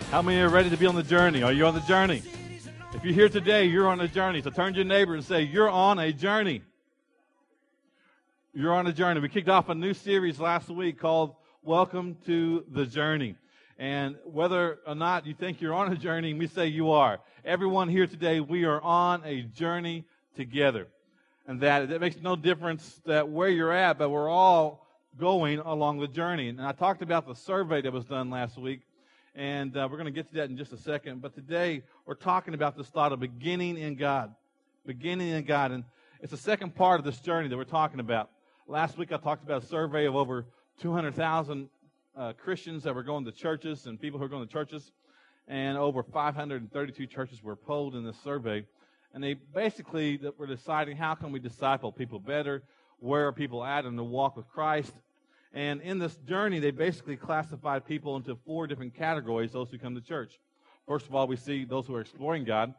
How many are ready to be on the journey? Are you on the journey? If you're here today, you're on a journey. So turn to your neighbor and say, you're on a journey. You're on a journey. We kicked off a new series last week called Welcome to the Journey. And whether or not you think you're on a journey, we say you are. Everyone here today, we are on a journey together. And that it makes no difference that where you're at, but we're all going along the journey. And I talked about the survey that was done last week. And we're going to get to that in just a second. But today, we're talking about this thought of beginning in God. Beginning in God. And it's the second part of this journey that we're talking about. Last week, I talked about a survey of over 200,000 Christians that were going to churches and people who are going to churches. And over 532 churches were polled in this survey. And they basically were deciding how can we disciple people better, where are people at in the walk with Christ. And in this journey, they basically classified people into 4 different categories, those who come to church. First of all, we see those who are exploring God.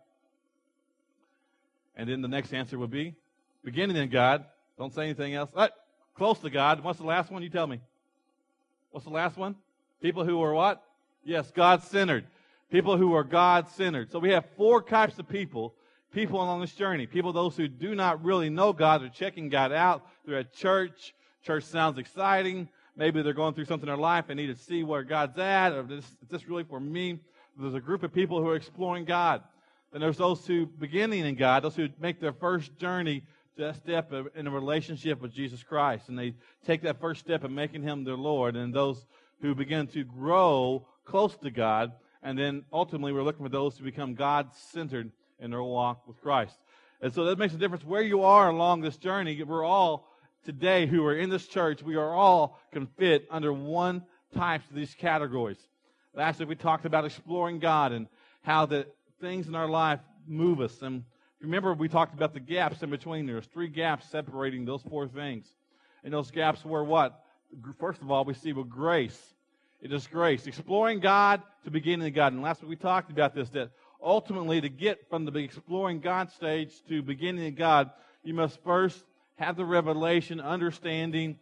And then the next answer would be beginning in God. Don't say anything else. Close to God. What's the last one? You tell me. What's the last one? People who are what? Yes, God-centered. People who are God-centered. So we have 4 types of people along this journey. People, those who do not really know God, they're checking God out. They're at church. Church sounds exciting. Maybe they're going through something in their life and need to see where God's at, or is this really for me? There's a group of people who are exploring God. Then there's those who beginning in God, those who make their first journey to that step in a relationship with Jesus Christ. And they take that first step in making Him their Lord. And those who begin to grow close to God. And then ultimately we're looking for those who become God-centered in their walk with Christ. And so that makes a difference where you are along this journey. We're all today who are in this church, we are all can fit under one type of these categories. Last week we talked about exploring God and how the things in our life move us. And remember we talked about the gaps in between. There's 3 gaps separating those 4 things. And those gaps were what? First of all, we see with grace. It is grace. Exploring God to beginning in God. And last week we talked about this, that ultimately to get from the exploring God stage to beginning in God, you must first have the revelation, understanding,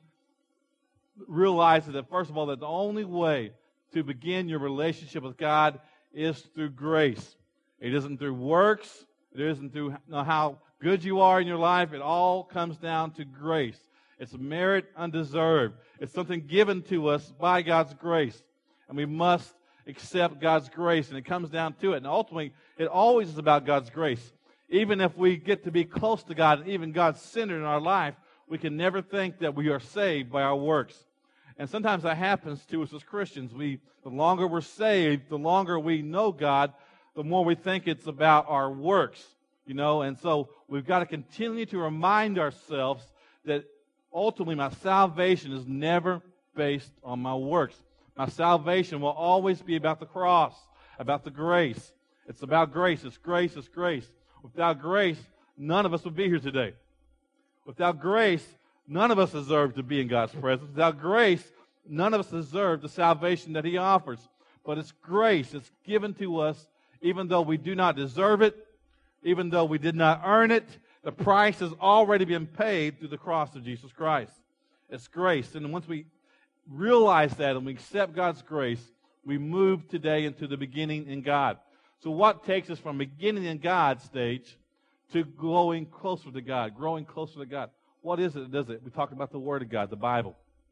realize that first of all, that the only way to begin your relationship with God is through grace. It isn't through works. It isn't through how good you are in your life. It all comes down to grace. It's merit undeserved. It's something given to us by God's grace. And we must accept God's grace. And it comes down to it. And ultimately, it always is about God's grace. Even if we get to be close to God and even God-centered in our life, we can never think that we are saved by our works. And sometimes that happens to us as Christians. The longer we're saved, the longer we know God, the more we think it's about our works. And so we've got to continue to remind ourselves that ultimately my salvation is never based on my works. My salvation will always be about the cross, about the grace. It's about grace. It's grace. It's grace. Without grace, none of us would be here today. Without grace, none of us deserve to be in God's presence. Without grace, none of us deserve the salvation that He offers. But it's grace. It's given to us even though we do not deserve it, even though we did not earn it. The price has already been paid through the cross of Jesus Christ. It's grace. And once we realize that and we accept God's grace, we move today into the beginning in God. So what takes us from beginning in God's stage to growing closer to God, growing closer to God? What is it that does it? We talked about the Word of God, the Bible.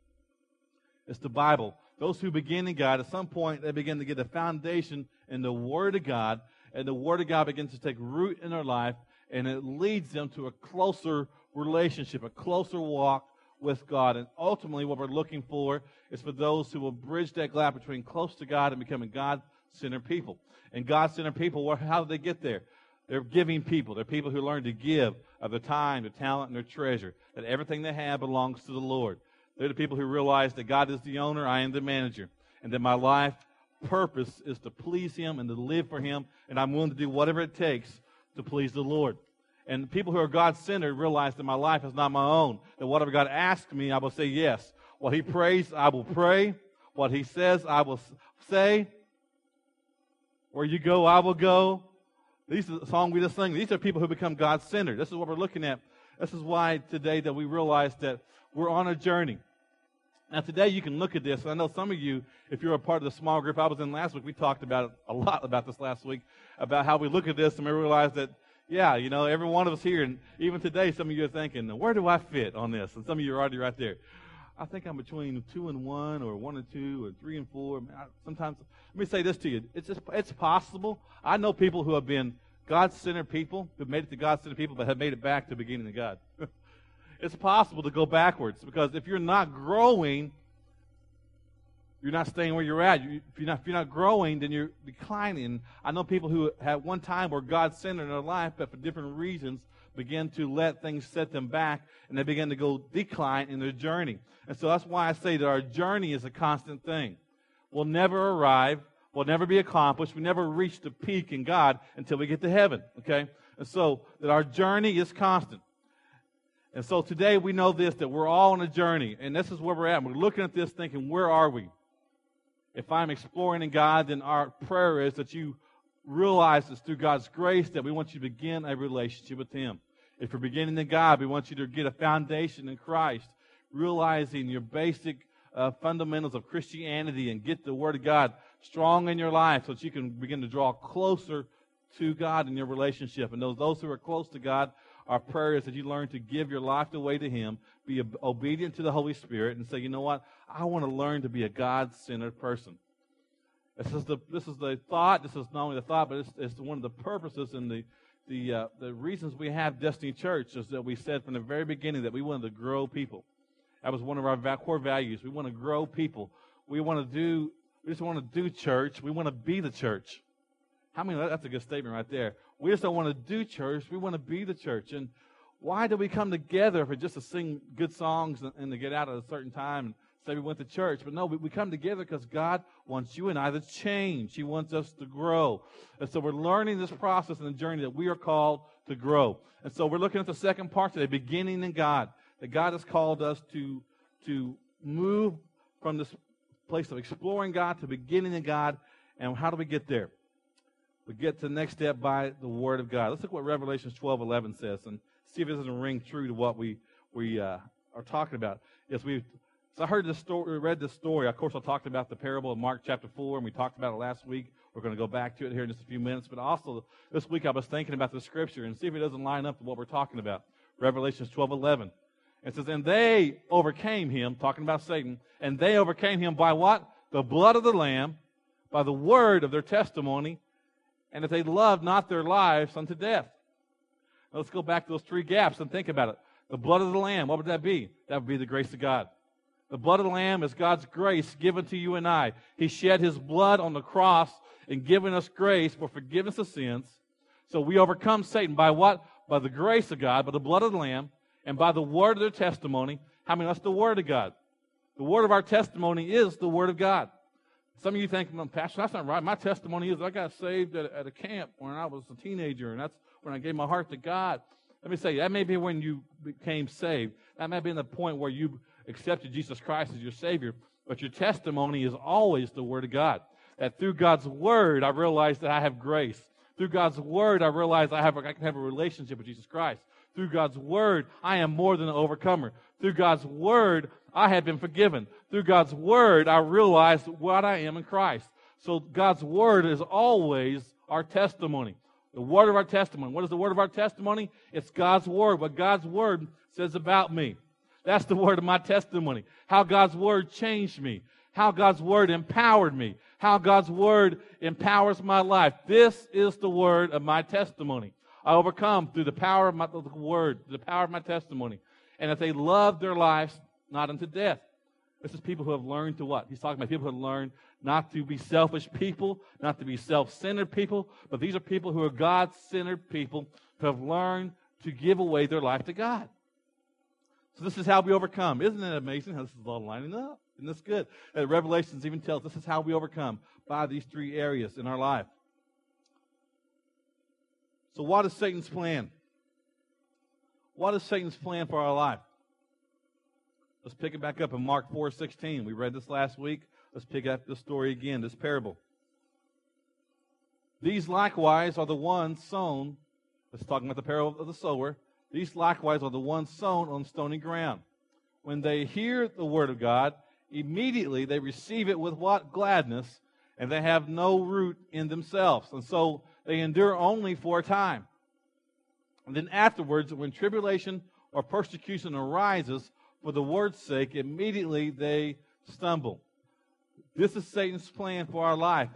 It's the Bible. Those who begin in God, at some point, they begin to get a foundation in the Word of God, and the Word of God begins to take root in their life, and it leads them to a closer relationship, a closer walk with God. And ultimately, what we're looking for is for those who will bridge that gap between close to God and becoming God-centered people. And God-centered people, how do they get there? They're giving people. They're people who learn to give of their time, their talent, and their treasure. That everything they have belongs to the Lord. They're the people who realize that God is the owner, I am the manager. And that my life purpose is to please Him and to live for Him. And I'm willing to do whatever it takes to please the Lord. And people who are God-centered realize that my life is not my own. That whatever God asks me, I will say yes. What He prays, I will pray. What He says, I will say. Where you go, I will go. These are the song we just sang. These are people who become God-centered. This is what we're looking at. This is why today that we realize that we're on a journey. Now, today you can look at this, and I know some of you, if you're a part of the small group I was in last week, we talked about a lot about this last week, about how we look at this and we realize that, yeah, you know, every one of us here, and even today, some of you are thinking, where do I fit on this? And some of you are already right there. I think I'm between 2 and 1, or 1 and 2, or 3 and 4. Sometimes, let me say this to you. It's possible. I know people who have been God-centered people, who've made it to God-centered people, but have made it back to the beginning of God. It's possible to go backwards, because if you're not growing, you're not staying where you're at. If you're not growing, then you're declining. I know people who at one time were God-centered in their life, but for different reasons begin to let things set them back, and they begin to go decline in their journey. And so that's why I say that our journey is a constant thing. We'll never arrive. We'll never be accomplished. We never reach the peak in God until we get to heaven, okay? And so that our journey is constant. And so today we know this, that we're all on a journey, and this is where we're at. We're looking at this thinking, where are we? If I'm exploring in God, then our prayer is that you realize it's through God's grace that we want you to begin a relationship with Him. If you're beginning in God, we want you to get a foundation in Christ, realizing your basic fundamentals of Christianity, and get the Word of God strong in your life so that you can begin to draw closer to God in your relationship. And those who are close to God, our prayer is that you learn to give your life away to Him, be obedient to the Holy Spirit, and say, you know what, I want to learn to be a God-centered person. This is the thought. This is not only the thought, but it's one of the purposes and the reasons we have Destiny Church is that we said from the very beginning that we wanted to grow people. That was one of our core values. We want to grow people. We just want to do church. We want to be the church. How many? That's a good statement right there. We just don't want to do church. We want to be the church. And why do we come together for just to sing good songs and to get out at a certain time and say we went to church? But no, we come together because God wants you and I to change. He wants us to grow. And so we're learning this process and the journey that we are called to grow. And so we're looking at the second part today, beginning in God. That God has called us to move from this place of exploring God to beginning in God. And how do we get there? We get to the next step by the Word of God. Let's look what Revelation 12:11 says and see if it doesn't ring true to what we are talking about. Yes, so I heard this story, read this story. Of course, I talked about the parable of Mark chapter 4, and we talked about it last week. We're going to go back to it here in just a few minutes. But also, this week I was thinking about the Scripture and see if it doesn't line up to what we're talking about. Revelation 12:11. It says, and they overcame him, talking about Satan, and they overcame him by what? The blood of the Lamb, by the word of their testimony, and that they loved not their lives unto death. Now let's go back to those three gaps and think about it. The blood of the Lamb, what would that be? That would be the grace of God. The blood of the Lamb is God's grace given to you and I. He shed His blood on the cross and given us grace for forgiveness of sins. So we overcome Satan by what? By the grace of God, by the blood of the Lamb, and by the word of their testimony. How many? That's the Word of God. The word of our testimony is the Word of God. Some of you think, Pastor, that's not right. My testimony is I got saved at a camp when I was a teenager, and that's when I gave my heart to God. Let me say, that may be when you became saved. That may be the point where you accepted Jesus Christ as your Savior. But your testimony is always the Word of God. That through God's Word, I realize that I have grace. Through God's Word, I realize I can have a relationship with Jesus Christ. Through God's Word, I am more than an overcomer. Through God's Word, I have been forgiven. Through God's Word, I realize what I am in Christ. So God's Word is always our testimony. The word of our testimony. What is the word of our testimony? It's God's Word. What God's Word says about me. That's the word of my testimony. How God's Word changed me. How God's Word empowered me. How God's Word empowers my life. This is the word of my testimony. I overcome through the power of the Word, the power of my testimony. And if they love their lives, not unto death. This is people who have learned to what? He's talking about people who have learned not to be selfish people, not to be self-centered people, but these are people who are God-centered people who have learned to give away their life to God. So this is how we overcome. Isn't it amazing how this is all lining up? Isn't this good? Revelations even tells us this is how we overcome, by these three areas in our life. So what is Satan's plan? What is Satan's plan for our life? Let's pick it back up in Mark 4:16. We read this last week. Let's pick up this story again, this parable. These likewise are the ones sown. Let's talk about the parable of the sower. These likewise are the ones sown on stony ground. When they hear the word of God immediately they receive it with what? Gladness, and they have no root in themselves. And so they endure only for a time. And then afterwards, when tribulation or persecution arises for the word's sake, immediately they stumble. This is Satan's plan for our life.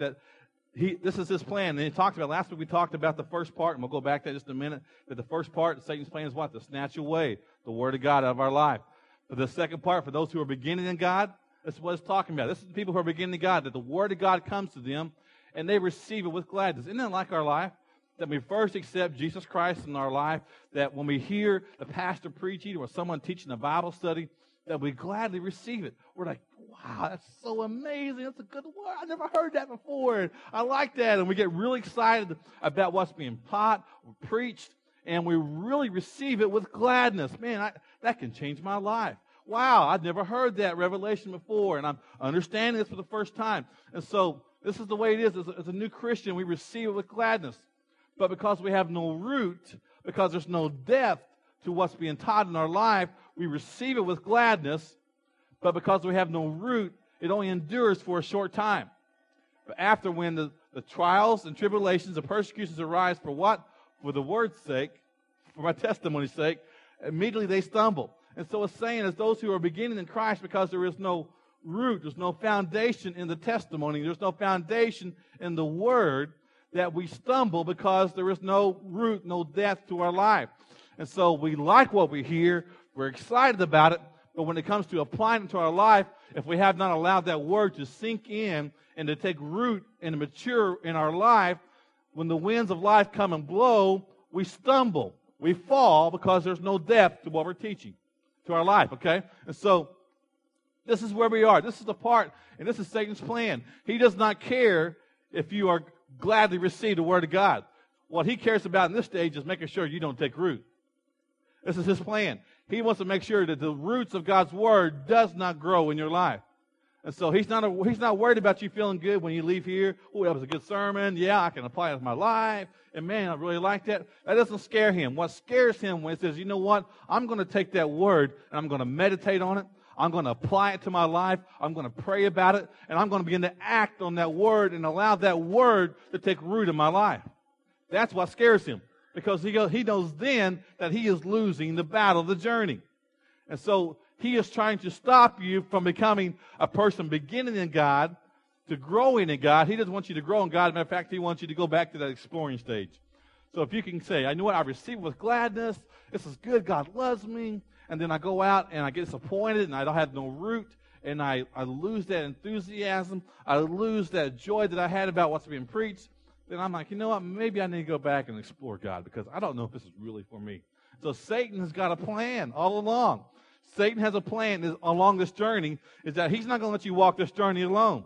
This is his plan. And he talked about, last week we talked about the first part, and we'll go back to that in just a minute, that the first part of Satan's plan is what? To snatch away the Word of God out of our life. But the second part, for those who are beginning in God, this is what it's talking about. This is the people who are beginning in God, that the Word of God comes to them, and they receive it with gladness. Isn't that like our life? That we first accept Jesus Christ in our life, that when we hear the pastor preaching or someone teaching a Bible study, that we gladly receive it. We're like, wow, that's so amazing. That's a good word. I never heard that before. I like that. And we get really excited about what's being taught or preached, and we really receive it with gladness. Man, that can change my life. Wow, I've never heard that revelation before, and I'm understanding this for the first time. And so this is the way it is. As a new Christian, we receive it with gladness. But because we have no root, because there's no depth to what's being taught in our life, we receive it with gladness. But because we have no root, it only endures for a short time. But after, when the trials and tribulations and persecutions arise for what? For the word's sake, for my testimony's sake, immediately they stumble. And so it's saying, as those who are beginning in Christ, because there is no root, there's no foundation in the testimony, there's no foundation in the word, that we stumble because there is no root, no depth to our life. And so we like what we hear, we're excited about it, but when it comes to applying it to our life, if we have not allowed that word to sink in and to take root and mature in our life, when the winds of life come and blow, we stumble. We fall because there's no depth to what we're teaching, to our life, okay? And so this is where we are. This is the part, and this is Satan's plan. He does not care if you are gladly receive the Word of God. What he cares about in this stage is making sure you don't take root. This is his plan. He wants to make sure that the roots of God's Word does not grow in your life. And so he's not worried about you feeling good when you leave here. Oh, that was a good sermon. Yeah, I can apply it to my life. And man, I really like that. That doesn't scare him. What scares him when he says, you know what? I'm going to take that Word and I'm going to meditate on it. I'm going to apply it to my life. I'm going to pray about it. And I'm going to begin to act on that Word and allow that Word to take root in my life. That's what scares him. Because he knows then that he is losing the battle, the journey. And so he is trying to stop you from becoming a person beginning in God to growing in God. He doesn't want you to grow in God. As a matter of fact, he wants you to go back to that exploring stage. So if you can say, I know what I receive with gladness. This is good. God loves me. And then I go out and I get disappointed and I don't have no root. And I lose that enthusiasm. I lose that joy that I had about what's being preached. Then I'm like, you know what? Maybe I need to go back and explore God because I don't know if this is really for me. So Satan has got a plan all along. Satan has a plan along this journey, is that he's not going to let you walk this journey alone.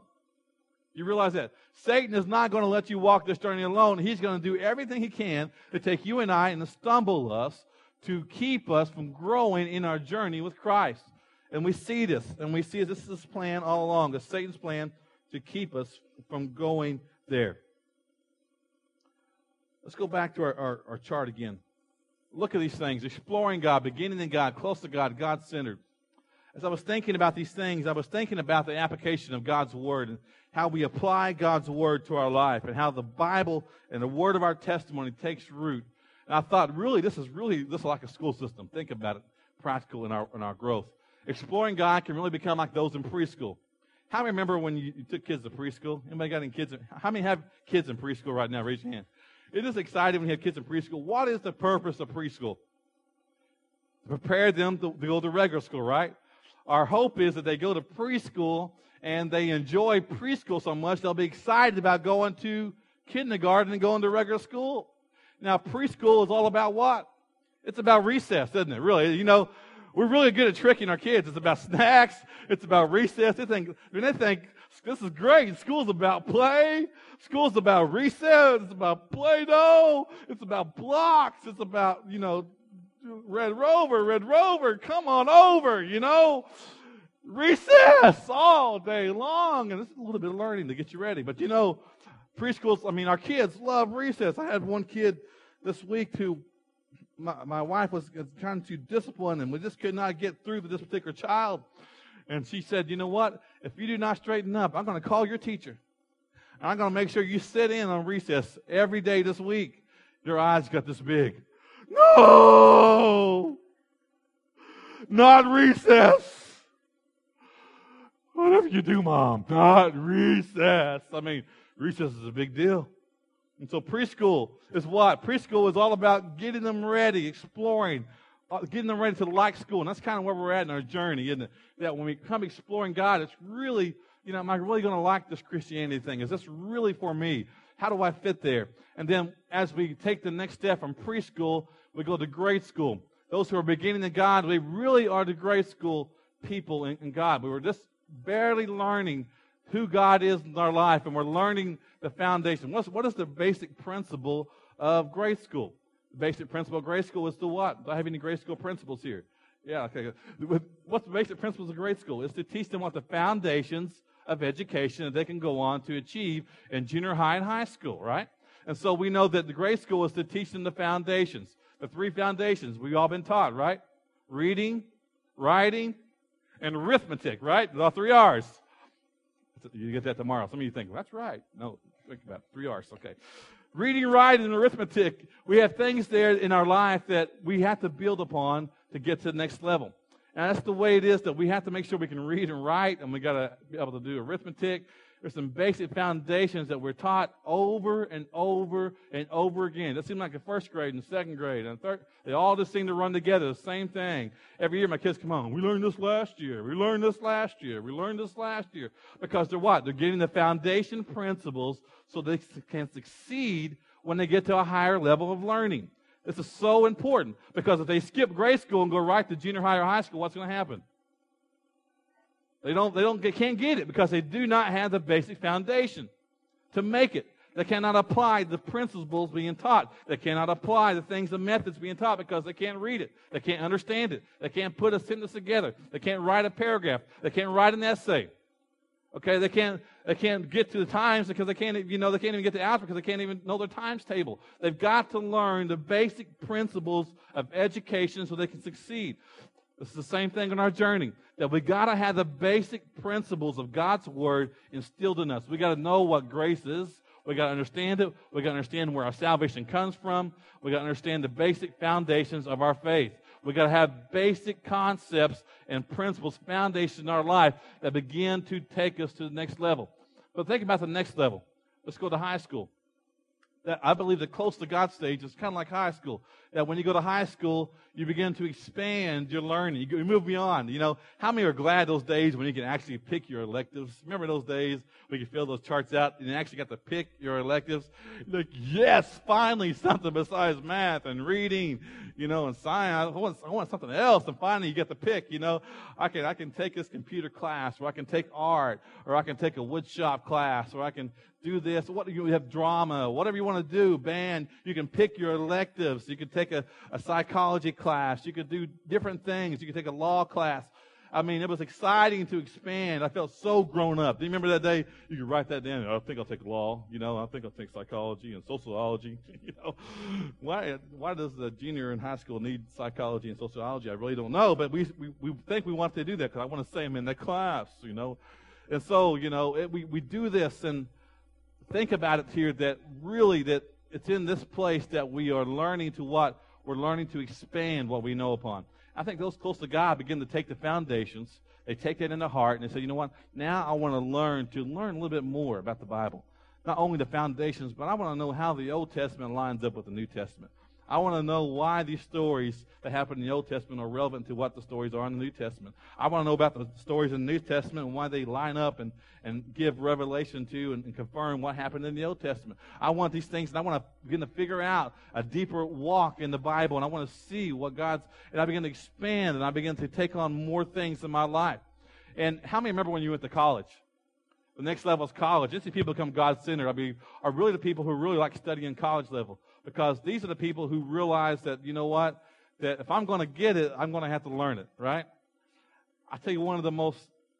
You realize that? Satan is not going to let you walk this journey alone. He's going to do everything he can to take you and I and to stumble us, to keep us from growing in our journey with Christ. And we see this, and we see this is his plan all along. It's Satan's plan to keep us from going there. Let's go back to our chart again. Look at these things. Exploring God, beginning in God, close to God, God-centered. As I was thinking about these things, I was thinking about the application of God's Word and how we apply God's Word to our life and how the Bible and the Word of our testimony takes root. And I thought, this is like a school system. Think about it, practical in our growth. Exploring God can really become like those in preschool. How many remember when you took kids to preschool? Anybody got any kids? How many have kids in preschool right now? Raise your hand. It is exciting when you have kids in preschool. What is the purpose of preschool? To prepare them to go to regular school, right? Our hope is that they go to preschool and they enjoy preschool so much they'll be excited about going to kindergarten and going to regular school. Now, preschool is all about what? It's about recess, isn't it? Really, we're really good at tricking our kids. It's about snacks. It's about recess. They think this is great. School's about play. School's about recess. It's about Play-Doh. It's about blocks. It's about, Red Rover, come on over, Recess all day long. And it's a little bit of learning to get you ready. But, preschools, our kids love recess. I had one kid this week who my wife was trying to discipline, and we just could not get through with this particular child. And she said, you know what? If you do not straighten up, I'm going to call your teacher. And I'm going to make sure you sit in on recess every day this week. Your eyes got this big. No! Not recess! Whatever you do, Mom, not recess. I mean, recess is a big deal. And so preschool is what? Preschool is all about getting them ready, exploring, getting them ready to like school. And that's kind of where we're at in our journey, isn't it? That when we come exploring God, it's really, am I really going to like this Christianity thing? Is this really for me? How do I fit there? And then as we take the next step from preschool, we go to grade school. Those who are beginning in God, we really are the grade school people in God. We were just barely learning who God is in our life, and we're learning the foundation. What is the basic principle of grade school? The basic principle of grade school is to what? Do I have any grade school principles here? Yeah, okay. What's the basic principles of grade school? It's to teach them what the foundations of education that they can go on to achieve in junior high and high school, right? And so we know that the grade school is to teach them the foundations. The three foundations we've all been taught, right? Reading, writing, and arithmetic, right? The 3 R's. You get that tomorrow. Some of you think, well, that's right. No, think about it. 3 R's, okay. Reading, writing, and arithmetic. We have things there in our life that we have to build upon to get to the next level. And that's the way it is, that we have to make sure we can read and write, and we got to be able to do arithmetic. There's some basic foundations that we're taught over and over and over again. It seems like in first grade and second grade and third, they all just seem to run together, the same thing. Every year my kids come on, we learned this last year, we learned this last year, we learned this last year. Because they're what? They're getting the foundation principles so they can succeed when they get to a higher level of learning. This is so important, because if they skip grade school and go right to junior high or high school, what's going to happen? They can't get it because they do not have the basic foundation to make it. They cannot apply the principles being taught. They cannot apply the things, the methods being taught, because they can't read it. They can't understand it. They can't put a sentence together. They can't write a paragraph. They can't write an essay. Okay, they can't get to the times because they can't even get to algebra because they can't even know their times table. They've got to learn the basic principles of education so they can succeed. This is the same thing in our journey, that we got to have the basic principles of God's Word instilled in us. We got to know what grace is. We got to understand it. We got to understand where our salvation comes from. We got to understand the basic foundations of our faith. We got to have basic concepts and principles, foundations in our life that begin to take us to the next level. But think about the next level. Let's go to high school. That I believe the close to God stage is kind of like high school. That when you go to high school, you begin to expand your learning. You move beyond. How many are glad those days when you can actually pick your electives? Remember those days when you could fill those charts out and you actually got to pick your electives? You're like, yes, finally something besides math and reading, and science. I want something else. And finally you get to pick, I can take this computer class, or I can take art, or I can take a wood shop class, or I can do this. You have drama, whatever you want to do, band. You can pick your electives. You can take a psychology class. You could do different things. You could take a law class. I mean, it was exciting to expand. I felt so grown up. Do you remember that day? You could write that down. I think I'll take law. I think I'll take psychology and sociology. Why does the junior in high school need psychology and sociology? I really don't know. But we think we want to do that because I want to say I'm in that class. And so we do this, and think about it here, that really that it's in this place that we are learning to what? We're learning to expand what we know upon. I think those close to God begin to take the foundations. They take that in their heart and they say, you know what? Now I want to learn a little bit more about the Bible. Not only the foundations, but I want to know how the Old Testament lines up with the New Testament. I want to know why these stories that happen in the Old Testament are relevant to what the stories are in the New Testament. I want to know about the stories in the New Testament and why they line up and give revelation to and confirm what happened in the Old Testament. I want these things, and I want to begin to figure out a deeper walk in the Bible, and I want to see what and I begin to expand, and I begin to take on more things in my life. And how many remember when you went to college? The next level is college. These people become God-centered. Are really the people who really like studying college level. Because these are the people who realize that, you know what, that if I'm going to get it, I'm going to have to learn it, right? I tell you, one of the most,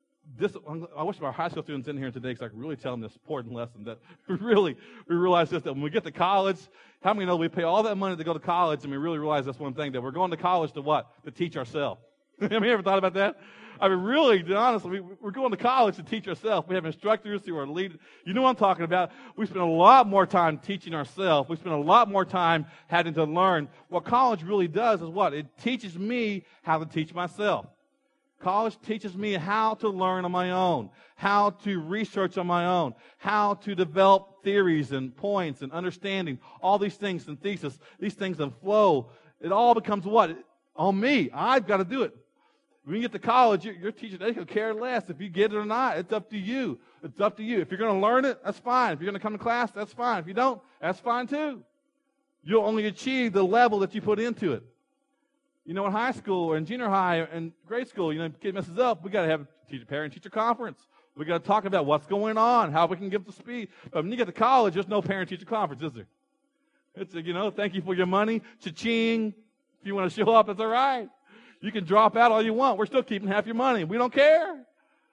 I wish our high school students in here today because I could really tell them this important lesson, that we realize this, that when we get to college, how many know we pay all that money to go to college, and we really realize that's one thing, that we're going to college to what? To teach ourselves. Have you ever thought about that? I mean, really, honestly, we're going to college to teach ourselves. We have instructors who are leading. You know what I'm talking about. We spend a lot more time teaching ourselves. We spend a lot more time having to learn. What college really does is what? It teaches me how to teach myself. College teaches me how to learn on my own, how to research on my own, how to develop theories and points and understanding, all these things and thesis, these things that flow. It all becomes what? On me. I've got to do it. When you get to college, your teacher, they could care less if you get it or not. It's up to you. It's up to you. If you're going to learn it, that's fine. If you're going to come to class, that's fine. If you don't, that's fine too. You'll only achieve the level that you put into it. You know, in high school or in junior high and grade school, you know, if a kid messes up, we got to have a parent-teacher conference. We got to talk about what's going on, how we can get the speed. But when you get to college, there's no parent-teacher conference, is there? It's you know, thank you for your money. Cha-ching. If you want to show up, it's all right. You can drop out all you want. We're still keeping half your money. We don't care.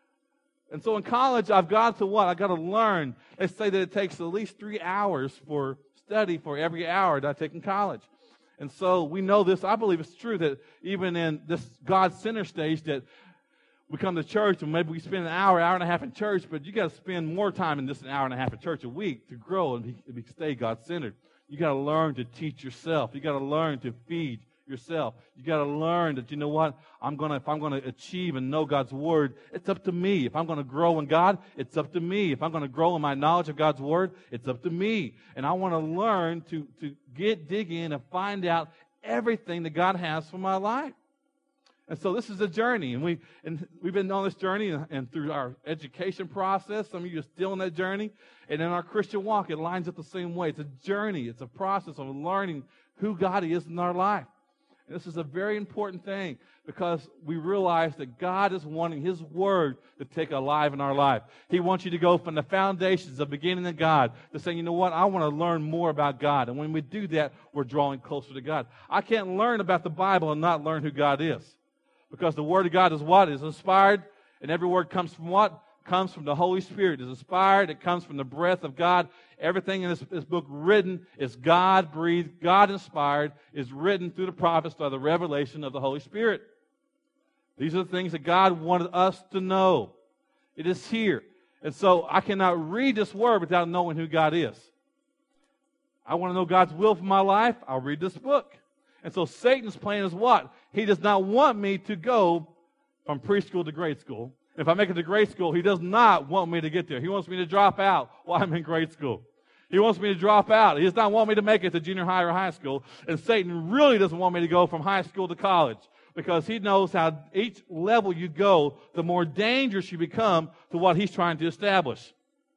And so in college, I've got to what? I've got to learn. They say that it takes at least 3 hours for study for every hour that I take in college. And so we know this. I believe it's true that even in this God-centered stage that we come to church and maybe we spend an hour, hour and a half in church, but you got to spend more time in this an hour and a half in church a week to grow and stay God-centered. You got to learn to teach yourself. You got to learn to feed yourself. You got to learn that, you know what, if I'm going to achieve and know God's Word, it's up to me. If I'm going to grow in God, it's up to me. If I'm going to grow in my knowledge of God's Word, it's up to me. And I want to learn to dig in and find out everything that God has for my life. And so this is a journey, and we've been on this journey and through our education process. Some of you are still on that journey. And in our Christian walk, it lines up the same way. It's a journey. It's a process of learning who God is in our life. This is a very important thing because we realize that God is wanting His Word to take alive in our life. He wants you to go from the foundations of beginning of God to saying, you know what, I want to learn more about God. And when we do that, we're drawing closer to God. I can't learn about the Bible and not learn who God is. Because the Word of God is what? Is inspired. And every word comes from what? Comes from the Holy Spirit. It's inspired. It comes from the breath of God. Everything in this book written is God-breathed, God-inspired, is written through the prophets by the revelation of the Holy Spirit. These are the things that God wanted us to know. It is here. And so I cannot read this Word without knowing who God is. I want to know God's will for my life. I'll read this book. And so Satan's plan is what? He does not want me to go from preschool to grade school. If I make it to grade school, he does not want me to get there. He wants me to drop out while I'm in grade school. He wants me to drop out. He does not want me to make it to junior high or high school. And Satan really doesn't want me to go from high school to college because he knows how each level you go, the more dangerous you become to what he's trying to establish.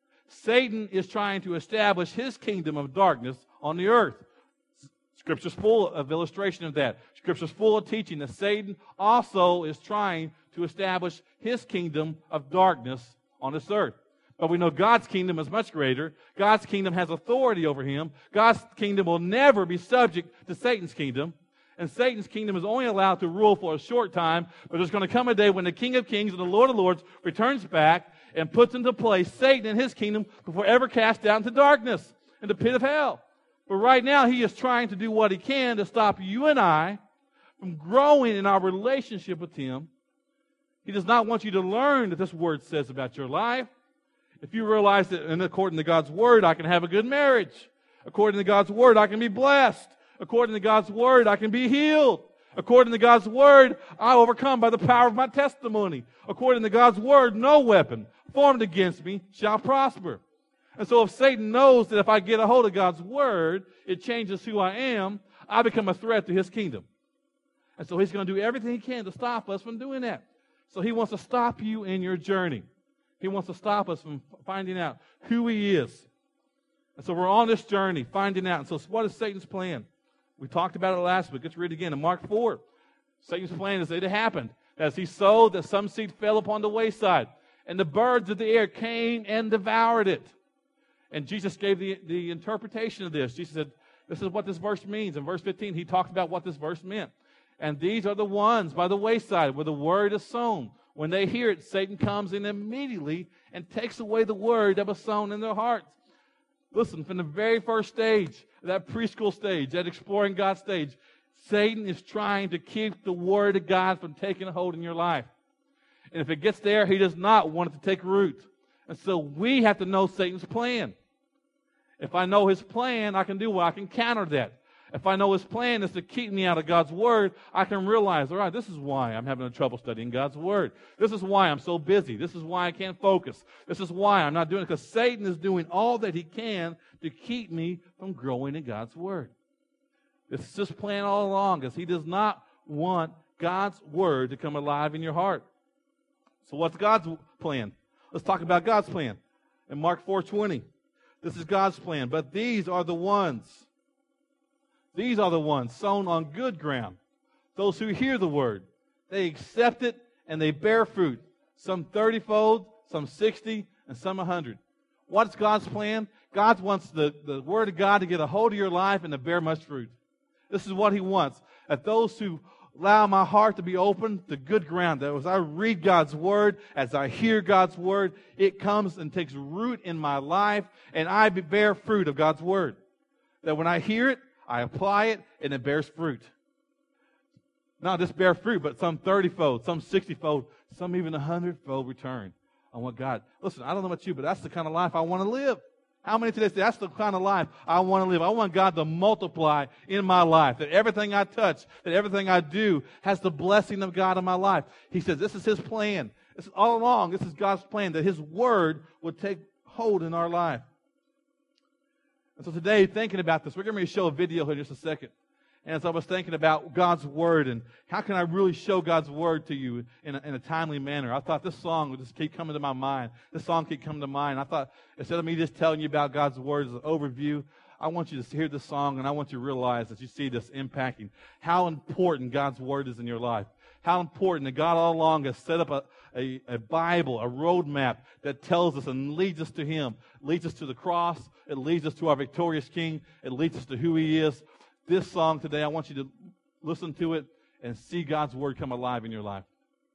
Satan is trying to establish his kingdom of darkness on the earth. Scripture's full of illustration of that. Scripture's full of teaching that Satan also is trying to establish his kingdom of darkness on this earth. But we know God's kingdom is much greater. God's kingdom has authority over him. God's kingdom will never be subject to Satan's kingdom. And Satan's kingdom is only allowed to rule for a short time. But there's going to come a day when the King of Kings and the Lord of Lords returns back and puts into place Satan and his kingdom before ever cast down into darkness, in the pit of hell. But right now, he is trying to do what he can to stop you and I from growing in our relationship with him. He does not want you to learn that this Word says about your life. If you realize that, and according to God's Word, I can have a good marriage. According to God's Word, I can be blessed. According to God's Word, I can be healed. According to God's Word, I overcome by the power of my testimony. According to God's Word, no weapon formed against me shall prosper. And so if Satan knows that if I get a hold of God's Word, it changes who I am, I become a threat to his kingdom. And so he's going to do everything he can to stop us from doing that. So he wants to stop you in your journey. He wants to stop us from finding out who he is. And so we're on this journey, finding out. And so what is Satan's plan? We talked about it last week. Let's read it again in Mark 4. Satan's plan is that it happened. As he sowed, that some seed fell upon the wayside, and the birds of the air came and devoured it. And Jesus gave the interpretation of this. Jesus said, this is what this verse means. In verse 15, he talked about what this verse meant. And these are the ones by the wayside where the word is sown. When they hear it, Satan comes in immediately and takes away the word that was sown in their hearts. Listen, from the very first stage, that preschool stage, that exploring God stage, Satan is trying to keep the Word of God from taking a hold in your life. And if it gets there, he does not want it to take root. And so we have to know Satan's plan. If I know his plan, I can do what? I can counter that. If I know his plan is to keep me out of God's Word, I can realize, all right, this is why I'm having trouble studying God's Word. This is why I'm so busy. This is why I can't focus. This is why I'm not doing it, because Satan is doing all that he can to keep me from growing in God's Word. This is his plan all along, because he does not want God's Word to come alive in your heart. So what's God's plan? Let's talk about God's plan. In Mark 4:20, this is God's plan. But these are the ones sown on good ground. Those who hear the word, they accept it and they bear fruit. Some 30-fold, some 60, and some 100. What's God's plan? God wants the word of God to get a hold of your life and to bear much fruit. This is what he wants. That those who allow my heart to be open to good ground, that as I read God's word, as I hear God's word, it comes and takes root in my life, and I bear fruit of God's word. That when I hear it, I apply it, and it bears fruit. Not just bear fruit, but some 30-fold, some 60-fold, some even 100-fold return on what God. Listen, I don't know about you, but that's the kind of life I want to live. How many today say that's the kind of life I want to live? I want God to multiply in my life, that everything I touch, that everything I do has the blessing of God in my life. He says this is his plan. This is all along, this is God's plan, that his word would take hold in our life. And so today, thinking about this, we're going to show a video here in just a second. And as I was thinking about God's word and how can I really show God's word to you in a timely manner, I thought this song would just keep coming to my mind. This song keep coming to mind. I thought instead of me just telling you about God's word as an overview, I want you to hear this song and I want you to realize that you see this impacting how important God's word is in your life. How important that God all along has set up a Bible, a roadmap that tells us and leads us to him. Leads us to the cross. It leads us to our victorious King. It leads us to who he is. This song today, I want you to listen to it and see God's word come alive in your life.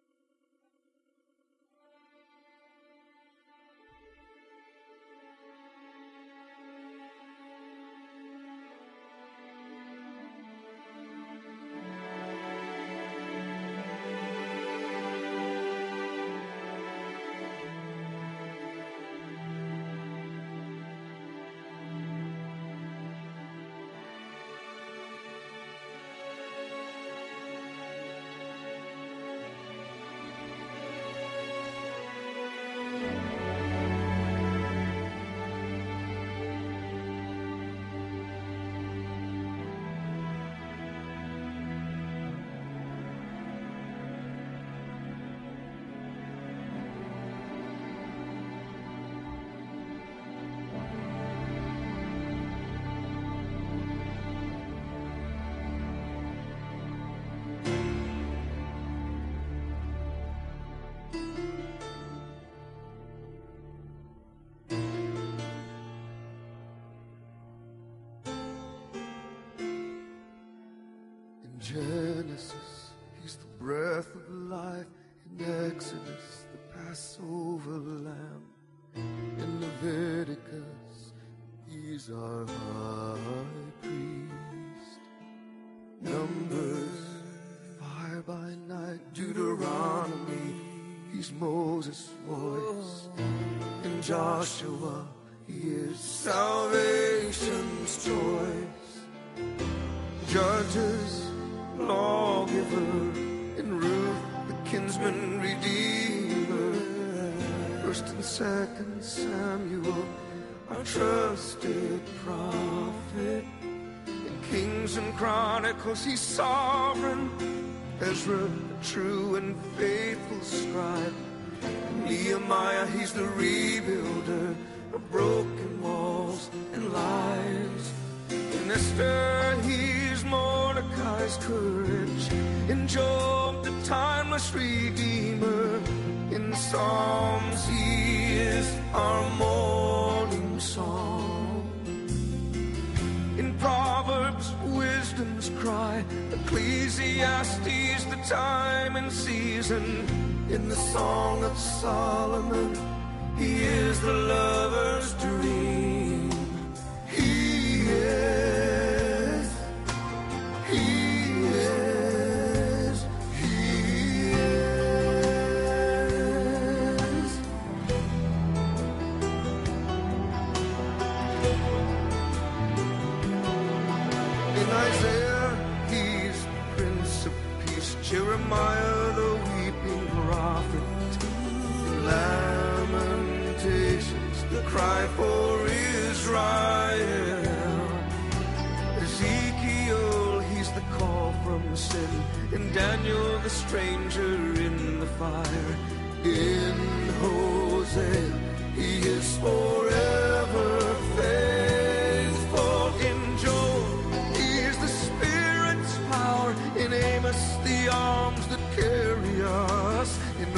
Genesis, he's the breath of life. In Exodus, the Passover lamb. In Leviticus, he's our high priest. Numbers, fire by night. Deuteronomy, he's Moses' voice. In Joshua, he is salvation's choice. Judges, lawgiver, in Ruth, the kinsman redeemer. 1st and 2nd Samuel, our trusted prophet. In Kings and Chronicles, he's sovereign. Ezra, a true and faithful scribe. In Nehemiah, he's the rebuilder of broken walls and lives. In Esther, he's Mordecai's courage. In Job, the timeless redeemer. In Psalms, he is our morning song. In Proverbs, wisdom's cry. Ecclesiastes, the time and season. In the Song of Solomon, he is the lover's dream. He is Jeremiah the weeping prophet, Lamentations, the cry for Israel. Ezekiel, he's the call from sin, and Daniel the stranger in the fire. In Hosea, he is forever faithful. In Joel, he is the Spirit's power. In Amos, the arms that carry us. In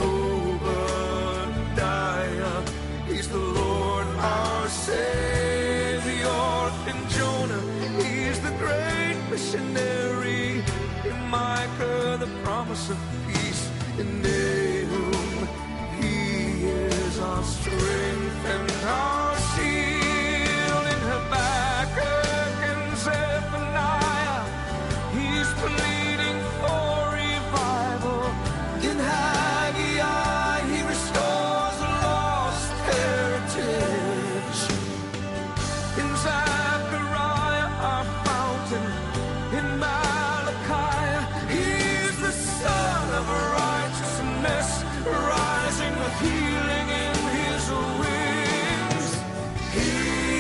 Obadiah, he's the Lord our Savior. In Jonah, he's the great missionary. In Micah, the promise of peace. In Nahum, he is our strength and our shield. In Habakkuk and Zephaniah, he's pleading for revival. In Haggai, he restores a lost heritage. In Zechariah, our fountain. In Malachi, he's the son of righteousness, rising with healing in his wings. He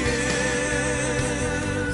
is.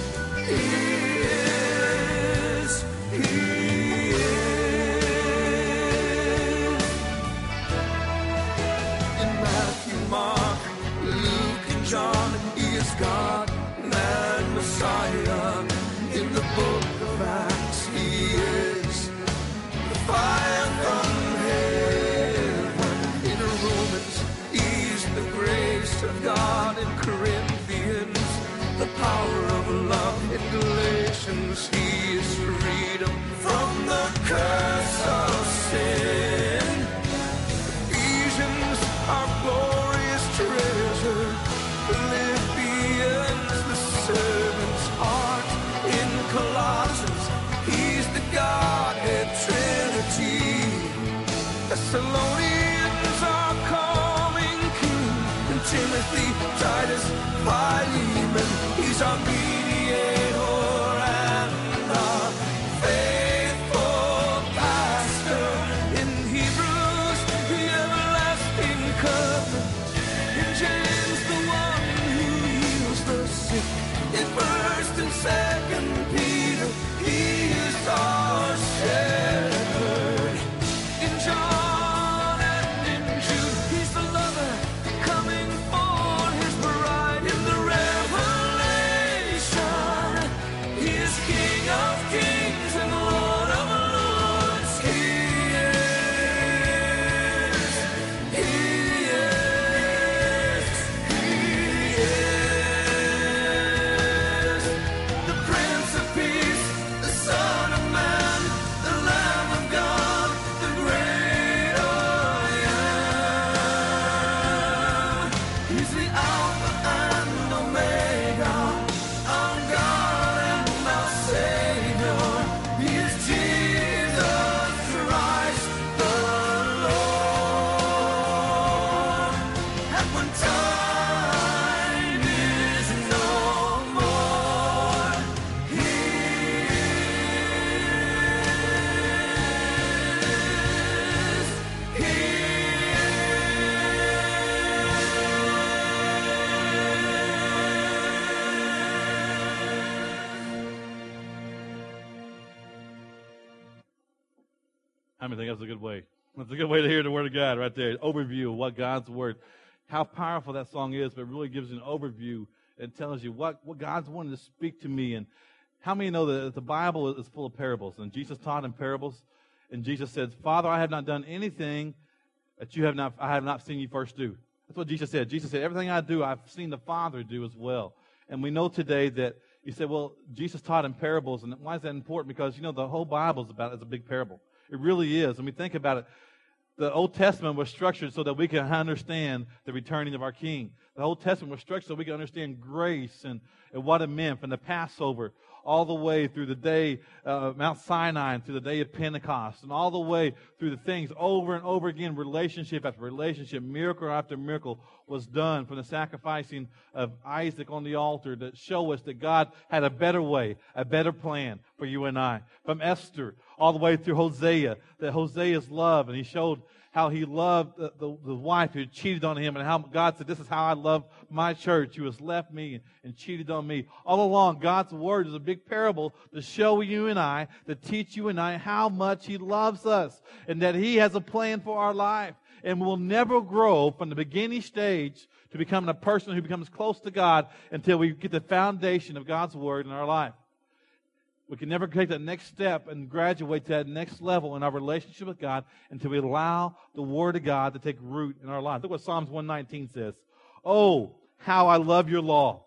In Matthew, Mark, Luke, and John, he is God, man, Messiah. In the book of Acts, he is the fire from heaven. In Romans, he's the grace of God. In Corinthians, the power of love. In Galatians, he is freedom from the curse of sin. Ephesians, our glorious treasure. Philippians, the servant's heart. In Colossians, he's the Godhead Trinity. Thessalonians, our calming king. And Timothy, Titus, Philemon, he's our mediator and our faithful pastor. In Hebrews, the everlasting covenant. In James, the one who heals the sick. In 1st and 2nd Peter, he is our shepherd. In John and in Jude, he's the lover coming for his bride. In the Revelation, he is King of kings and Lord of lords. He is the Prince of Peace, the Son of Man, the Lamb of God, the great I am. He's the Alpha and Omega, our God and our Savior. He is Jesus Christ the Lord. And when time is no more, he How many think that's a good way? That's a good way to hear the Word of God right there. Overview of what God's Word, how powerful that song is, but it really gives you an overview and tells you what God's wanting to speak to me. And how many know that the Bible is full of parables? And Jesus taught in parables. And Jesus said, Father, I have not done anything that I have not seen you first do. That's what Jesus said. Jesus said, everything I do, I've seen the Father do as well. And we know today that you said, well, Jesus taught in parables. And why is that important? Because, the whole Bible is a big parable. It really is. And we think about it. The Old Testament was structured so that we can understand the returning of our King. The Old Testament was structured so we can understand grace and what it meant from the Passover all the way through the day of Mount Sinai and through the day of Pentecost and all the way through the things over and over again, relationship after relationship, miracle after miracle was done from the sacrificing of Isaac on the altar to show us that God had a better way, a better plan for you and I. From Esther all the way through Hosea, that Hosea's love, and he showed how he loved the wife who cheated on him, and how God said, this is how I love my church who has left me and cheated on me. All along, God's Word is a big parable to show you and I, to teach you and I how much He loves us and that He has a plan for our life. And we'll never grow from the beginning stage to becoming a person who becomes close to God until we get the foundation of God's Word in our life. We can never take that next step and graduate to that next level in our relationship with God until we allow the Word of God to take root in our lives. Look what Psalms 119 says. Oh, how I love your law.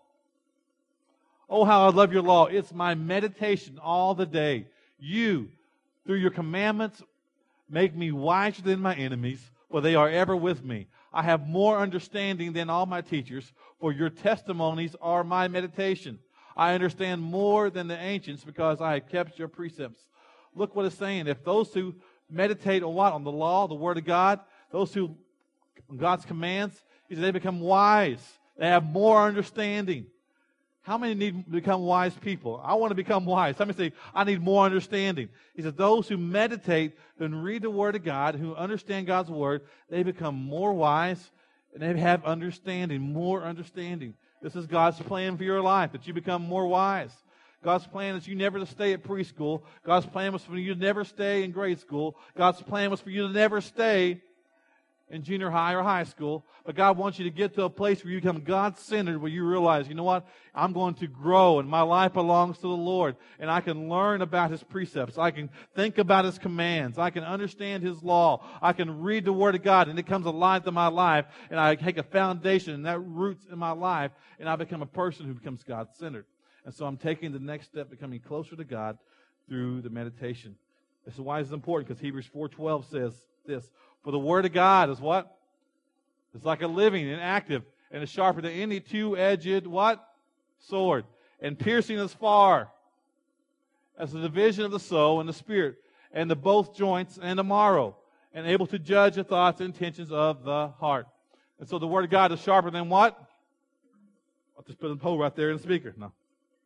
Oh, how I love your law. It's my meditation all the day. You, through your commandments, make me wiser than my enemies, for they are ever with me. I have more understanding than all my teachers, for your testimonies are my meditation. I understand more than the ancients because I have kept your precepts. Look what it's saying. If those who meditate on what? On the law, the Word of God, those who, on God's commands, he said they become wise. They have more understanding. How many need to become wise people? I want to become wise. Somebody say, I need more understanding. He said those who meditate and read the Word of God, who understand God's Word, they become more wise and they have understanding, more understanding. This is God's plan for your life, that you become more wise. God's plan is you never to stay at preschool. God's plan was for you to never stay in grade school. God's plan was for you to never stay in junior high or high school. But God wants you to get to a place where you become God-centered, where you realize, you know what? I'm going to grow, and my life belongs to the Lord. And I can learn about His precepts. I can think about His commands. I can understand His law. I can read the Word of God, and it comes alive to my life. And I take a foundation, and that roots in my life, and I become a person who becomes God-centered. And so I'm taking the next step, becoming closer to God through the meditation. This is why it's important, because Hebrews 4:12 says this. For the Word of God is what? It's like a living and active and is sharper than any two-edged what? Sword. And piercing as far as the division of the soul and the spirit and the both joints and the marrow, and able to judge the thoughts and intentions of the heart. And so the Word of God is sharper than what? I'll just put a pole right there in the speaker. No.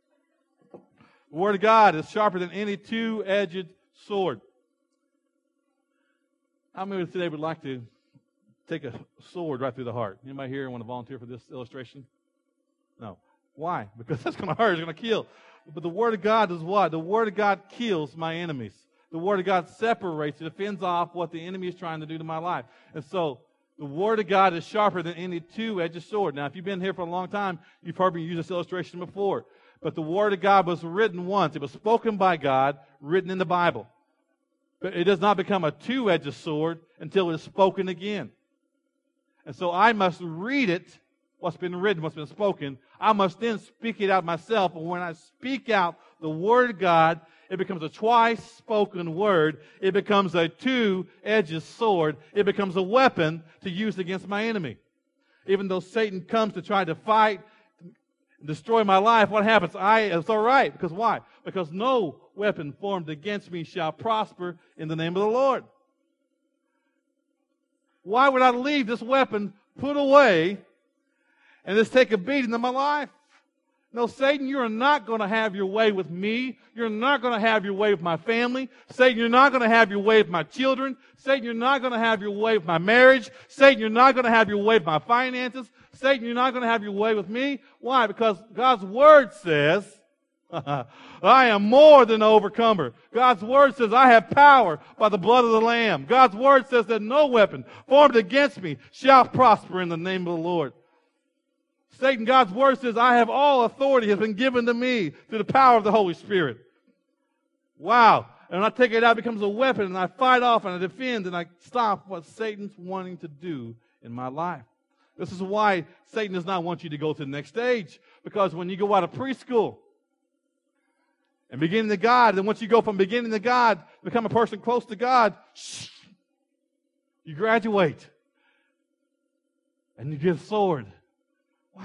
The Word of God is sharper than any two-edged sword. How many today would like to take a sword right through the heart? Anybody here want to volunteer for this illustration? No. Why? Because that's going to hurt. It's going to kill. But the Word of God is what? The Word of God kills my enemies. The Word of God separates. It fends off what the enemy is trying to do to my life. And so the Word of God is sharper than any two-edged sword. Now, if you've been here for a long time, you've heard me use this illustration before. But the Word of God was written once. It was spoken by God, written in the Bible. But it does not become a two-edged sword until it is spoken again. And so I must read it, what's been written, what's been spoken. I must then speak it out myself. And when I speak out the Word of God, it becomes a twice-spoken word. It becomes a two-edged sword. It becomes a weapon to use against my enemy. Even though Satan comes to try to fight, destroy my life, what happens? It's all right. Because why? Because no weapon formed against me shall prosper in the name of the Lord. Why would I leave this weapon put away and just take a beating in my life? No, Satan, you are not going to have your way with me. You're not going to have your way with my family. Satan, you're not going to have your way with my children. Satan, you're not going to have your way with my marriage. Satan, you're not going to have your way with my finances. Satan, you're not going to have your way with me. Why? Because God's Word says, I am more than an overcomer. God's Word says I have power by the blood of the Lamb. God's Word says that no weapon formed against me shall prosper in the name of the Lord. Satan, God's Word says I have all authority has been given to me through the power of the Holy Spirit. Wow. And when I take it out, it becomes a weapon, and I fight off and I defend and I stop what Satan's wanting to do in my life. This is why Satan does not want you to go to the next stage. Because when you go out of preschool and beginning to God, then once you go from beginning to God, become a person close to God, you graduate. And you get a sword. Wow.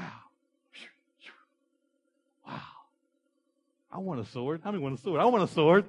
Wow. I want a sword. How many want a sword? I want a sword.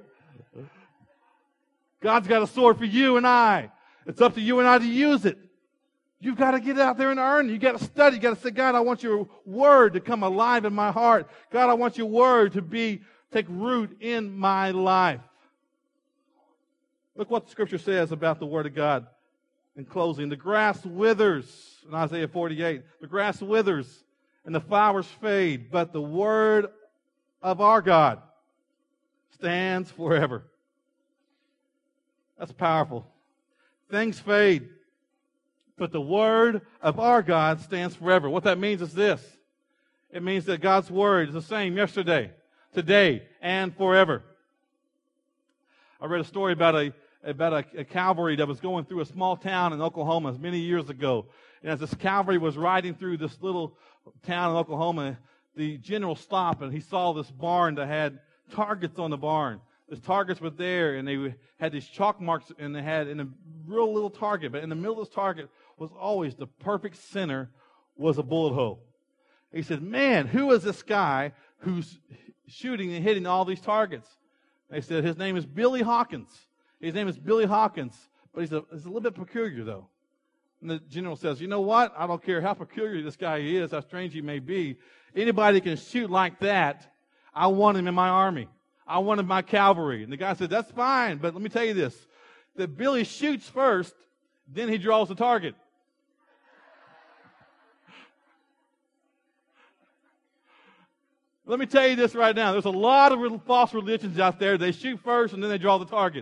God's got a sword for you and I. It's up to you and I to use it. You've got to get out there and earn it. You've got to study. You've got to say, God, I want your word to come alive in my heart. God, I want your word to take root in my life. Look what the Scripture says about the Word of God. In closing, the grass withers, in Isaiah 48. The grass withers and the flowers fade, but the Word of our God stands forever. That's powerful. Things fade, but the Word of our God stands forever. What that means is this. It means that God's Word is the same yesterday, today, and forever. I read a story about a cavalry that was going through a small town in Oklahoma many years ago. And as this cavalry was riding through this little town in Oklahoma, the general stopped and he saw this barn that had targets on the barn. The targets were there, and they had these chalk marks, and they had in a real little target. But in the middle of this target was always the perfect center was a bullet hole. He said, man, who is this guy who's shooting and hitting all these targets? They said, his name is Billy Hawkins. His name is Billy Hawkins, but he's a little bit peculiar, though. And the general says, you know what? I don't care how peculiar this guy is, how strange he may be. Anybody can shoot like that, I want him in my army. I want him in my cavalry. And the guy said, that's fine, but let me tell you this. That Billy shoots first, then he draws the target. Let me tell you this right now. There's a lot of false religions out there. They shoot first, and then they draw the target.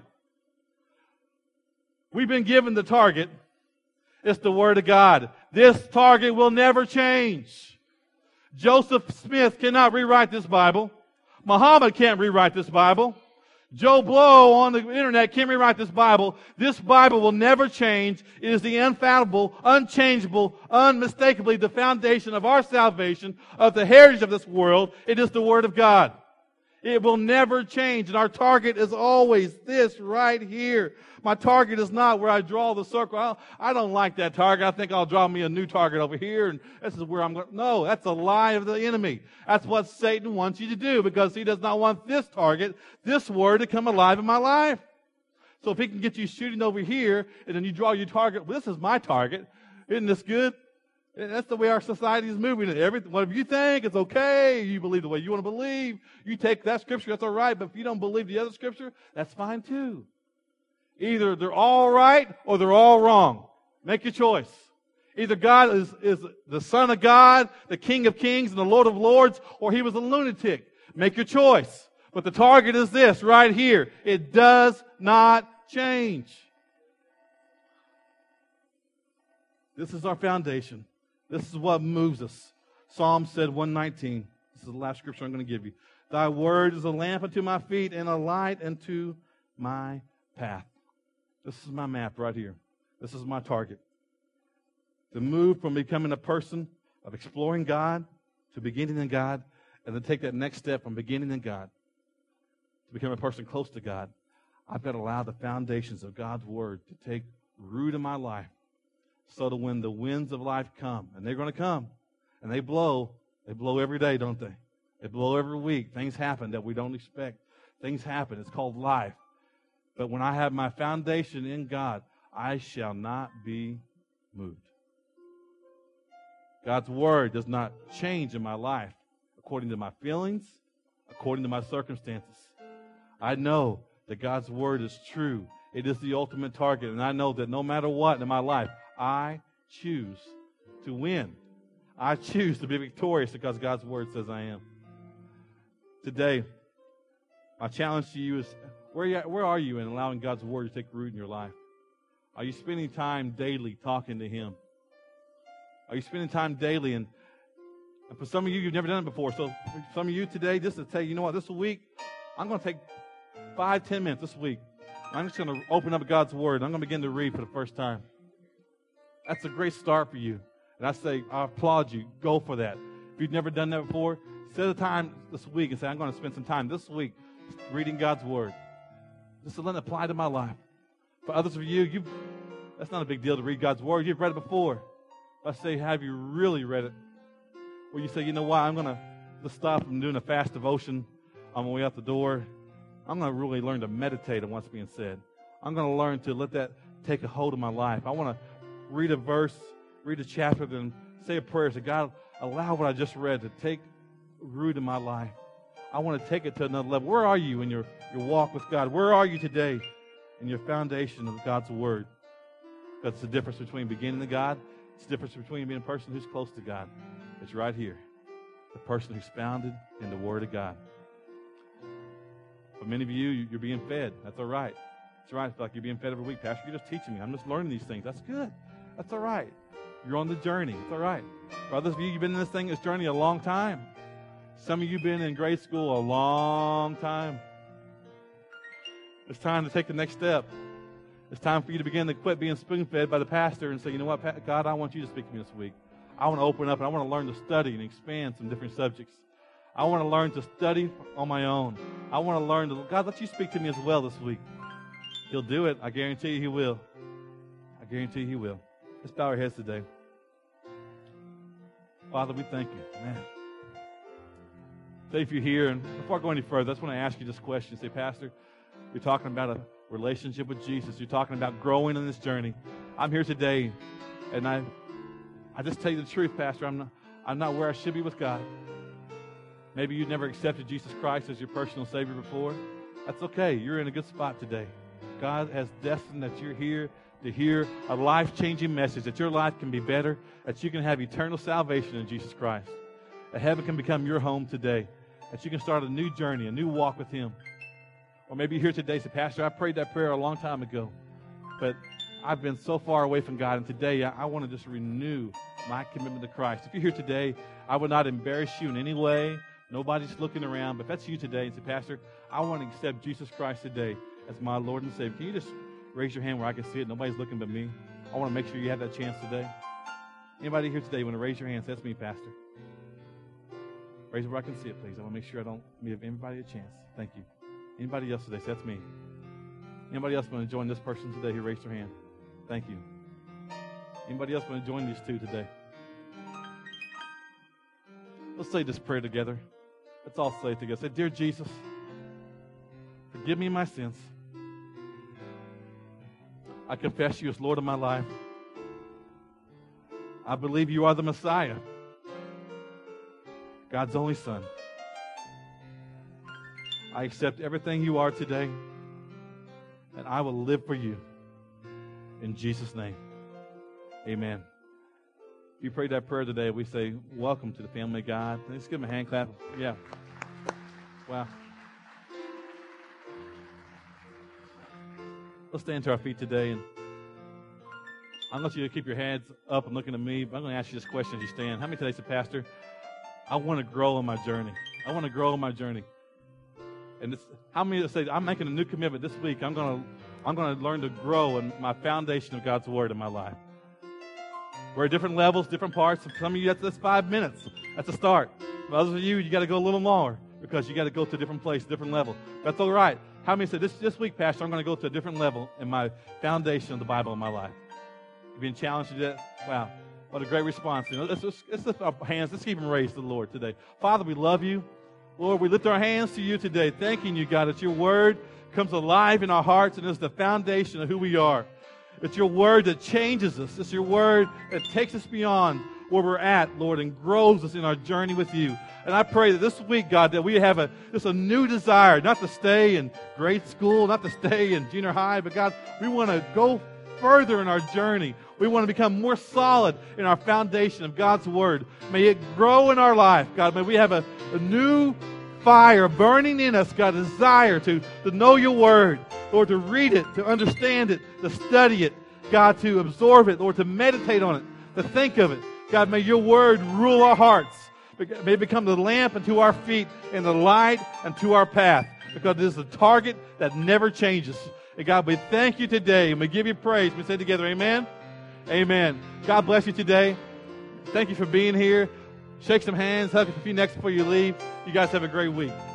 We've been given the target. It's the Word of God. This target will never change. Joseph Smith cannot rewrite this Bible. Muhammad can't rewrite this Bible. Joe Blow on the internet can't rewrite this Bible. This Bible will never change. It is the infallible, unchangeable, unmistakably the foundation of our salvation, of the heritage of this world. It is the Word of God. It will never change, and our target is always this right here. My target is not where I draw the circle. I don't like that target. I think I'll draw me a new target over here, and this is where I'm going. No, that's a lie of the enemy. That's what Satan wants you to do, because he does not want this target, this word, to come alive in my life. So if he can get you shooting over here, and then you draw your target, well, this is my target. Isn't this good? That's the way our society is moving. Whatever you think, it's okay. You believe the way you want to believe. You take that scripture, that's all right. But if you don't believe the other scripture, that's fine too. Either they're all right or they're all wrong. Make your choice. Either God is the Son of God, the King of Kings, and the Lord of Lords, or he was a lunatic. Make your choice. But the target is this right here. It does not change. This is our foundation. This is what moves us. Psalm said 119. This is the last scripture I'm going to give you. Thy word is a lamp unto my feet and a light unto my path. This is my map right here. This is my target. To move from becoming a person of exploring God to beginning in God, and then take that next step from beginning in God to become a person close to God, I've got to allow the foundations of God's word to take root in my life. So that when the winds of life come, and they're going to come, and they blow every day, don't they? They blow every week. Things happen that we don't expect. Things happen. It's called life. But when I have my foundation in God, I shall not be moved. God's word does not change in my life according to my feelings, according to my circumstances. I know that God's word is true. It is the ultimate target, and I know that no matter what in my life, I choose to win. I choose to be victorious because God's word says I am. Today, my challenge to you is, where are you in allowing God's word to take root in your life? Are you spending time daily talking to him? Are you spending time daily? And for some of you, you've never done it before. So for some of you today, just to tell you, you know what, this week, I'm going to take 5-10 minutes this week. I'm just going to open up God's word. I'm going to begin to read for the first time. That's a great start for you. And I applaud you. Go for that. If you've never done that before, set a time this week and say, I'm going to spend some time this week reading God's word. Just to let it apply to my life. For others of you, that's not a big deal to read God's word. You've read it before. I say, have you really read it? where you say, you know what, I'm going to stop from doing a fast devotion on my way out the door. I'm going to really learn to meditate on what's being said. I'm going to learn to let that take a hold of my life. I want to read a verse, read a chapter, then say a prayer. Say, God, allow what I just read to take root in my life. I want to take it to another level. Where are you in your walk with God? Where are you today in your foundation of God's Word? That's the difference between beginning to God. It's the difference between being a person who's close to God. It's right here. The person who's founded in the Word of God. For many of you, you're being fed. That's all right. It's all right. It's like you're being fed every week. Pastor, you're just teaching me. I'm just learning these things. That's good. That's all right. You're on the journey. It's all right. For others of you, you've been in this journey a long time. Some of you have been in grade school a long time. It's time to take the next step. It's time for you to begin to quit being spoon-fed by the pastor and say, you know what, God, I want you to speak to me this week. I want to open up and I want to learn to study and expand some different subjects. I want to learn to study on my own. I want to learn to, God, let you speak to me as well this week. He'll do it. I guarantee you He will. I guarantee you He will. Let's bow our heads today. Father, we thank you. Man. Say if you're here, and before I go any further, I just want to ask you this question. Say, Pastor, you're talking about a relationship with Jesus. You're talking about growing in this journey. I'm here today, and I just tell you the truth, Pastor. I'm not where I should be with God. Maybe you've never accepted Jesus Christ as your personal Savior before. That's okay. You're in a good spot today. God has destined that you're here to hear a life-changing message, that your life can be better, that you can have eternal salvation in Jesus Christ, that heaven can become your home today, that you can start a new journey, a new walk with Him. Or maybe you're here today and say, Pastor, I prayed that prayer a long time ago, but I've been so far away from God, and today I want to just renew my commitment to Christ. If you're here today, I would not embarrass you in any way. Nobody's looking around, but if that's you today and say, Pastor, I want to accept Jesus Christ today as my Lord and Savior. Can you just raise your hand where I can see it? Nobody's looking but me. I want to make sure you have that chance today. Anybody here today want to raise your hand? Say, that's me, Pastor. Raise it where I can see it, please. I want to make sure I don't give anybody a chance. Thank you. Anybody else today? Say, that's me. Anybody else want to join this person today who raised their hand? Thank you. Anybody else want to join these two today? Let's say this prayer together. Let's all say it together. Say, Dear Jesus, forgive me my sins. I confess you as Lord of my life. I believe you are the Messiah, God's only Son. I accept everything you are today, and I will live for you. In Jesus' name, amen. If you prayed that prayer today, we say, welcome to the family of God. Let's give him a hand clap. Yeah. Wow. Let's stand to our feet today. And I want you to keep your hands up and looking at me, but I'm going to ask you this question as you stand. How many today said, Pastor, I want to grow in my journey. I want to grow in my journey. And how many say, I'm making a new commitment this week. I'm going to learn to grow in my foundation of God's Word in my life. We're at different levels, different parts. Some of you, that's 5 minutes. That's a start. For others of you, you got to go a little longer because you got to go to a different place, different level. That's all right. How many said, this week, Pastor, I'm going to go to a different level in my foundation of the Bible in my life? You've been challenged to that? Wow. What a great response. Let's lift our hands. Let's keep them raised to the Lord today. Father, we love you. Lord, we lift our hands to you today, thanking you, God, that your word comes alive in our hearts and is the foundation of who we are. It's your word that changes us. It's your word that takes us beyond where we're at, Lord, and grows us in our journey with you. And I pray that this week, God, that we have just a new desire, not to stay in grade school, not to stay in junior high, but God, we want to go further in our journey. We want to become more solid in our foundation of God's Word. May it grow in our life, God. May we have a new fire burning in us, God, a desire to know your Word, Lord, to read it, to understand it, to study it, God, to absorb it, Lord, to meditate on it, to think of it. God, may your Word rule our hearts. May it become the lamp unto our feet and the light unto our path, because it is the target that never changes. And God, we thank you today, and we give you praise. We say together, amen? Amen. God bless you today. Thank you for being here. Shake some hands, hug a few necks before you leave. You guys have a great week.